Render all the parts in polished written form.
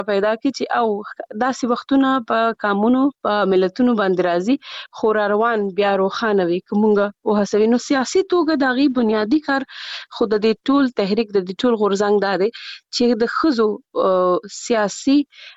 پیدا کی چې او داسې وختونه په قانونو په ملتونو باندې راځي خو روان بیا روخانه وي کومګه او هڅوي نو سیاسي توګه د غي بنیادی کار خود د ټول تحریک د ټول غورځنګ دا دی چې د خزو سیاسي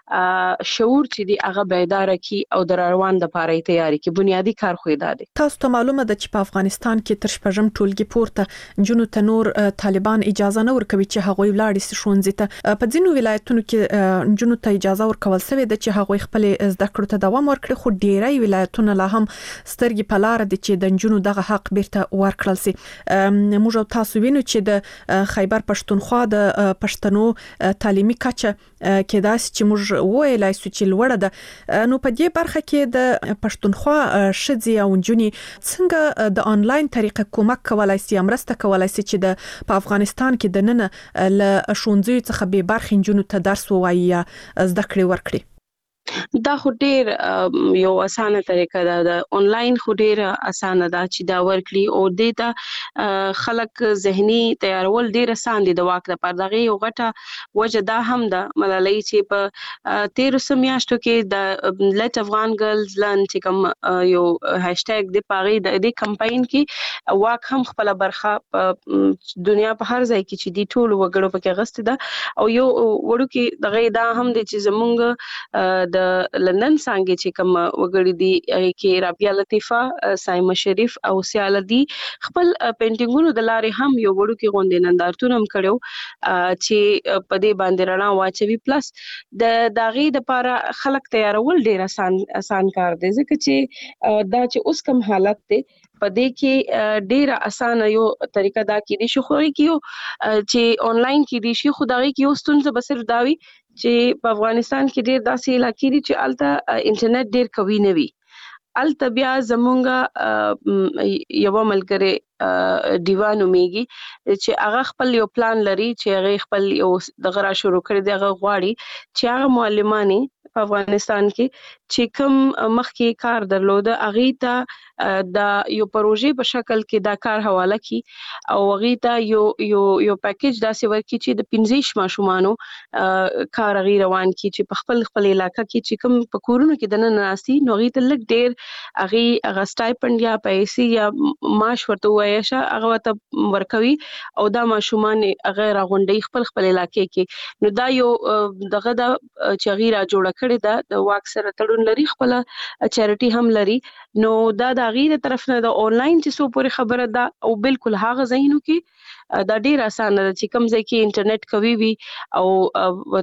شعور چې دی هغه بیدار کی او د روان د پاره تیاری کی بنیادی کار خو دا دی. تاسو ته معلومه ده چې په افغانستان کې تر شپږم ټولګي پورته جنو تنور طالبان اجازه نه ورکوي چې هغوی ولاړ شي ښوونځي ته. په ځینو ولایتونو کې جنو ته اجازه ورکول شوې ده چې هغوی خپل زده کړو ته دوام ورکړي خو ډیری ولایتونه لا هم سترګې په لار دي چې د جنو دغه حق بیرته ورکړل شي. موږ تاسو وینو چې د خیبر پښتونخوا د پښتنو تعلیمي کچه کې داس چې موږ وایلای سو چې لوړه ده. نو په دې برخه کې د پښتونخوا شذي او جنونی څنګه د انلاین طریقه کومک کولای شي امرسته کولای شي چې د په افغانستان کې د نن له شونځي څخه به برخه جنونو ته درس وایي زده کړې ورکړي. دا خو ډیر یو اسانه طریقه ده د انلاین خو ډیر اسانه ده چې دا ورکړي او دیتا خلک ذهني تیارول ډیر آسان دي د واک لپاره دغه یو غټه وجه دا هم ده ملالۍ چې په 13 میاشتو کې د لټ افغان ګرلز لن چې کوم یو هاشټګ د پاغي د دې کمپاین کې واک هم خپل برخه دنیا په هر ځای کې چې دی ټول وګړو پکې غست ده او یو وړو کې دغه دا هم د چې زمونږ د لندن څنګه چې کوم وګړي دي کې رابعه لطیفه سایمه شریف او سیالدی خپل پینټینګونو د لارې هم یو وړو کې غونډې نندارتون هم کړو چې په دې باندې رڼا واچوي پلس د داغي د لپاره خلک تیارول ډیر آسان کار دی ځکه چې دا چې اوس کوم حالت دی په دې کې ډیر اسانه یو طریقه دا کې دي شو خو کیو چې انلاین کې دي شي خدای کې اوس تونځ بسر داوي چې په افغانستان کې ډیر داسې علاقې دي چې الته انټرنیټ ډیر قوي نه وي الته بیا زمونږه یو ملګری دیوانو میږي چې هغه خپل یو پلان لري چې هغه خپل یو دغه را شروع کړی دی هغه غواړي چې هغه معلمانی په افغانستان کې چې کوم مخکې کار درلوده اغه ته د یو پروژې په شکل کې دا کار حواله کی او اغه ته یو پیکیج داسې ورکړي چې د 15 ماشومانو کار غیر روان کی چې په خپل علاقې کې چې کوم په کورونو کې د نناسي نو غي ته لګ ډیر اغه سټایپند یا پیسې یا معاش ورته وایشه هغه ته ورکوي او دا ماشومان غیر غونډي خپل علاقې کې نو دا یو دغه د چغیره جوړه کړی دا د واک سره تړون لري خپل چیریټي هم لري نو دا د غیر طرف نه د انلاین چې سو پورې خبره ده او بالکل هغه زینو کې دا ډیر اسانه ده چې کوم ځای کې انټرنیټ کوي وي او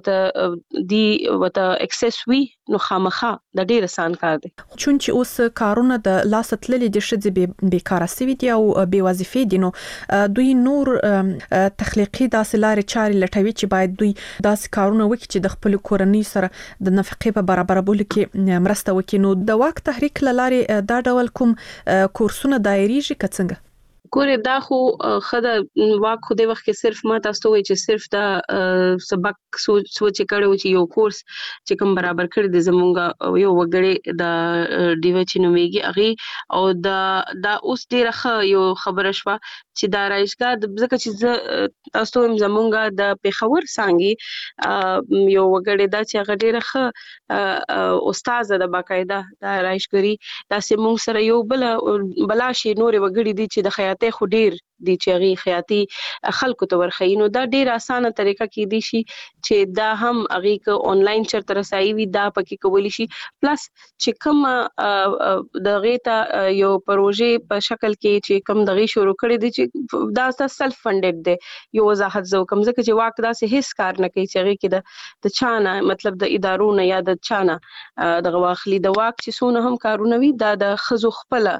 وته اکسس وي نو خامخا دا ډیر آسان کار دی چونچې اوس کارونه د لاس تللې د شذې بیکاره سوي دي او بې وظیفې دي نو دوی نور تخلیقي داسې لارې چارې لټوي چې باید دوی داسې کارونه وکړي چې د خپل کورنۍ سره د نفقې په برابرولو کې مرسته وکړي نو د واک تحریک لارې دا ډول کوم کورسونه دایریږي کڅنګه ګوره دا خو خدای واک خو د وخت کې صرف ما تاسو وایي چې صرف دا سبق سوچ کړو چې یو کورس چې کوم برابر کړی د زمونږ یو وګړي د ډیوچ نوميږي اغه او دا اوس ډیره یو خبره شوه چې دا رایشګاه د ځکه چې تاسو هم زمونږ د پیښور څنګه یو وګړي دا چې هغه ډیره استاد د باقاعده د رایشګری دا سیمون سره یو بلاشي نور وګړي دي چې د خیاطۍ خو ډیر دي چې غي خیاطي خلکو ته ورخینو دا ډیر اسانه طریقه کې دي شي چې دا هم اغه ک انلاین چرته رسایي وي دا پکې کولی شي پلس چې کوم د غیتا یو پروژې په شکل کې چې کوم دغه شروع کړی دي چې دا سلف فندډ دي یو وضاحت زو کوم ځکه چې واک دا سه هیڅ کار نه کوي چې غي کې د چانه مطلب د ادارو نه یا د چانه د واخلي د واک چې سونه هم کارونه وي دا د خزو خپل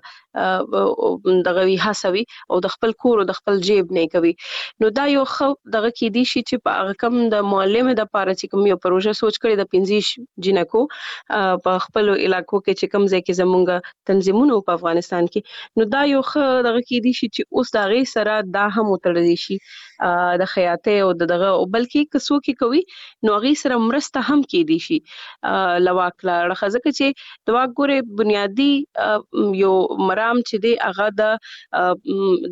دغه وی حسوي او د خپل کور او د خپل جیب نه کوي نو دا یو خو دغه کې دي شي چې په کم د معلم د پاره چې کوم یو پروژه سوچ کړی د 15 جنکو په خپل علاقو کې چې کوم ځای کې زمونږ تنظیمونه په افغانستان کې نو دا یو خو دغه کې دي شي چې اوس دا غي سره دا هم وتړل شي د خیاطۍ او دغه او بلکې کسو کې کوي نو غي سره مرسته هم کې دي شي لواکلا راځکه چې د واک ګوره بنیادی یو مرام چې دی هغه د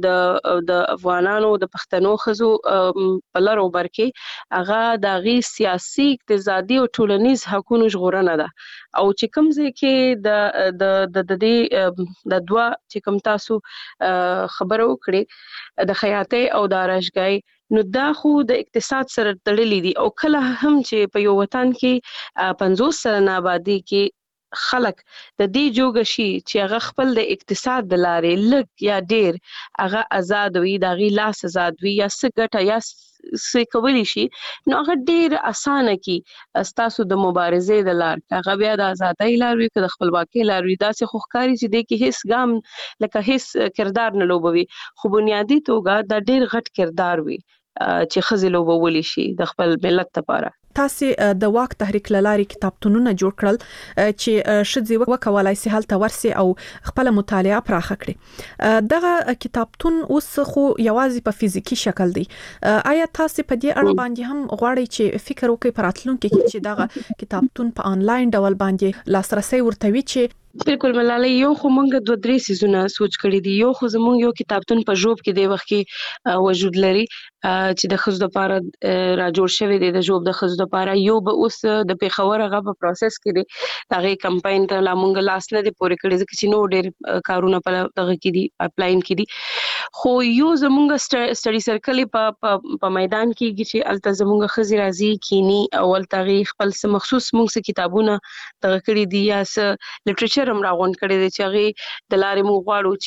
د افغانانو د پښتنو خزو په لر او بر کې هغه د غي سیاسي اقتصادي او ټولنیز حقوقو ژغورنه ده او چې کوم ځای کې د دې د دوا چې کوم تاسو خبرو کړې د خیاطۍ او د ارشګۍ نو دا خو د اقتصاد سره تړلې دي او کله هم چې په یو وطن کې 50 سره آبادی کې خلک د دې جوګ شي چې هغه خپل د اقتصاد د لارې لږ یا ډیر هغه آزاد وي د غي لاس آزاد وي یا سګټه یا څه کولی شي نو هغه ډیر اسانه کی استاسو د مبارزې د لار هغه بیا د آزادۍ لار وي که د خپلواکۍ لار وي دا څه خوخکاری چې د کې هیڅ ګام لکه هیڅ کردار نه لوبوي خو بنیادی توګه دا ډیر غټ کردار وي چې خزي لوبولي شي د خپل ملت لپاره تاسو د واک تحریک لاري کتابتونونه جوړ کړل چې شذي وکولای سي هلته ورسي او خپل مطالعه پراخه کړي دغه کتابتون اوس خو یوازې په فزیکی شکل دی آیا تاسو په دې اړه باندې هم غواړئ چې فکر وکړئ پراتلونکو کې چې دغه کتابتون په انلاین ډول باندې لاسرسي ورتوي چې بالکل ملاله یو خو مونږ 2-3 سيزونه سوچ کړی دي یو خو زمونږ یو کتابتون په جوب کې دی وخت کې وجود لري چې د خزو لپاره را جوړ شوی دی د جوب د خزو لپاره یو به اوس د پیښور هغه په پروسس کې دی دغه کمپاین ته لا مونږ لاس نه دی پورې کړی ځکه چې نو ډېر کارونه په دغه کې دي پایپلاین کې دي خو یو زمونږ سټډي سرکل په میدان کې چې الته زمونږ خزي راځي کینی اول تاریخ خپل مخصوص مونږ کتابونه دغه کړی دي یا لټریچر هم راغون کړی دی چې هغه د لارې مو غواړو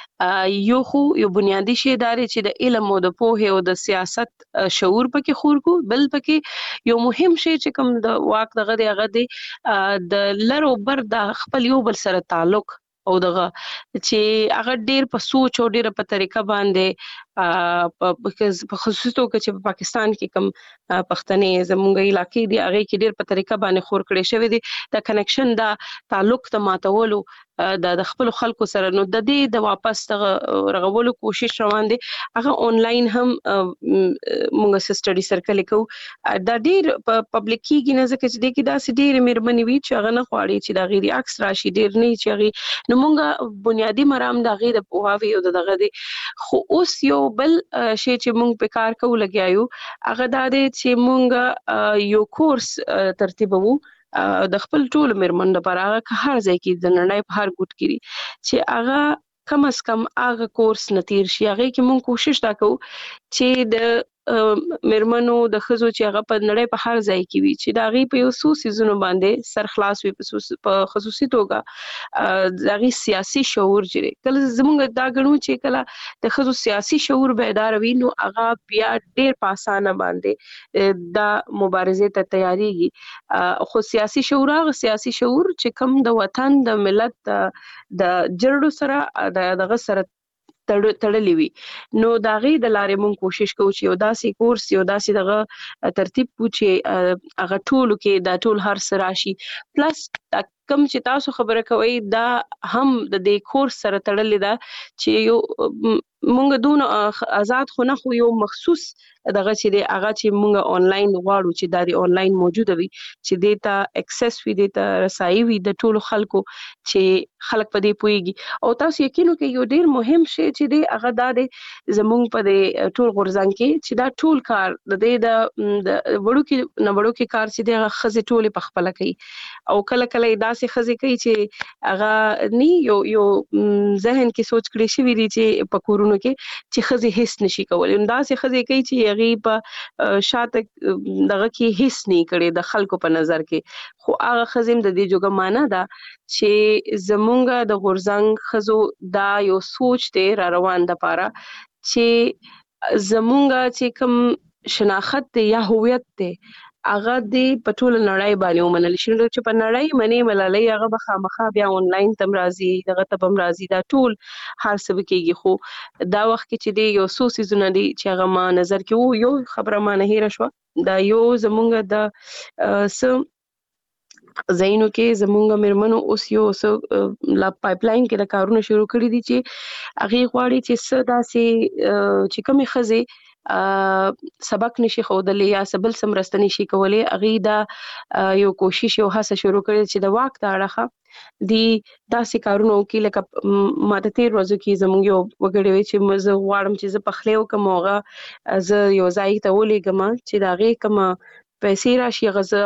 چې یو بنیادی شی داري چې د علم او د پوهه او د سیاست شعور پکې خورګو بل پکې یو مهم شی چې کوم د واک دغه دی د لر او بر د خپل یو بل سره تعلق او دغه چې هغه ډیر په سوچ او ډیر په طریقه باندې په خصوصي توګه چې په پاکستان کې کوم پښتنې زموږ علاقې دی هغه کې ډیر په طریقه باندې خور کړی شوی دی د کنیکشن دا تعلق ته ماتولو د خپل خلکو سره نو د دې د واپس رغولو کوشش روان دي هغه آنلاین هم موږ سټډي سرکل کوو دا ډیر پبلک کیږي نه ځکه چې د کې دا ډیر مهرباني وی چې هغه نه غواړي چې دا غیر عکس راشي ډیر نه چې هغه نو موږ بنیادی مرام دا غیر په واوي او دغه دي خو اوس یو بل شی چې موږ په کار کوو لګیاو هغه دا دی چې موږ یو کورس ترتیبوو د خپل ټول مرمن لپاره هغه هر ځای کې د نړۍ په هر ګوټ کې چې هغه کم از کم هغه کورس نتیر شي هغه کې موږ کوشش دا کوو چې د مرمنو د خزو چې هغه په نړۍ په هر ځای کې وي چې دا غي په یو څو سيزونو باندې سر خلاص وي په خصوصي توګه دغه سیاسي شعور جوړي کله زموږ دا غنو چې کله د خزو سیاسي شعور بیدار وي نو هغه بیا ډېر په اسانه باندې د مبارزې ته تیاریږي خو سیاسي شعور هغه سیاسي شعور چې کم د وطن د ملت د جړو سره دغه سره تړلې وي نو دا غي د لارې مون کوشش کوو چې یو داسې کورس یو داسې دغه ترتیب پوښي هغه ټول کې دا ټول هر سراشي پلس کم چې تاسو خبره کوي دا هم د دې کورس سره تړلې ده چې یو مونږ دون آزاد خو نه خو یو مخصوص دغه چې د هغه چې مونږ آنلاین غواړو چې دا دی آنلاین موجود وي چې دیتا اکسس وي دیتا رسایي وي د ټولو خلکو چې خلک په دې پويږي او تاسو یقینو کې یو ډیر مهم شی چې دی هغه دا دی زمونږ په دې ټول غورځنګ کې چې دا ټول کار د دې د وړو کې کار چې دی هغه خزي ټول په خپل کوي او کله کله داسې خزي کوي چې هغه ني یو ذهن کې سوچ کړی شي وی دي چې په کورونو کې چې خزي هیڅ نشي کولای داسې خزي کوي چې هغه په شاته دغه کې هیڅ نه کړي د خلکو په نظر کې خو هغه خزم د دې جوګه معنا ده چې زمونږ د غورځنګ خزو دا یو سوچ دی را روان د پاره چې زمونږ چې کوم شناخت دی یا هویت دی هغه دی په ټول نړۍ باندې ومنل شي نو چې په نړۍ منی ملالۍ هغه بخامخه بیا آنلاین تم راځي دغه تبم راځي دا ټول هر څه کېږي خو دا وخت کې چې دی یو سو سيزونه دي چې هغه ما نظر کې یو خبره ما نه هېره شو دا یو زمونږ د زینو کې زمونږ مرمنو اوس یو لا پایپلاین کې د کارونه شروع کړی دي چې هغه غواړي چې صدا سي چې کومه خزي سبق نشي خودلې یا سبل سمرستنی شي کولې اغي دا یو کوشش یو هڅه شروع کړي چې د واک ته اړه دی داسې کارونه وکړي لکه ماته تیر ورځو کې زموږ یو وګړي وي چې زه غواړم چې زه پخلی وکم هغه زه یو ځای ته ولېږم چې دا غي کوم پیسې راشي غزه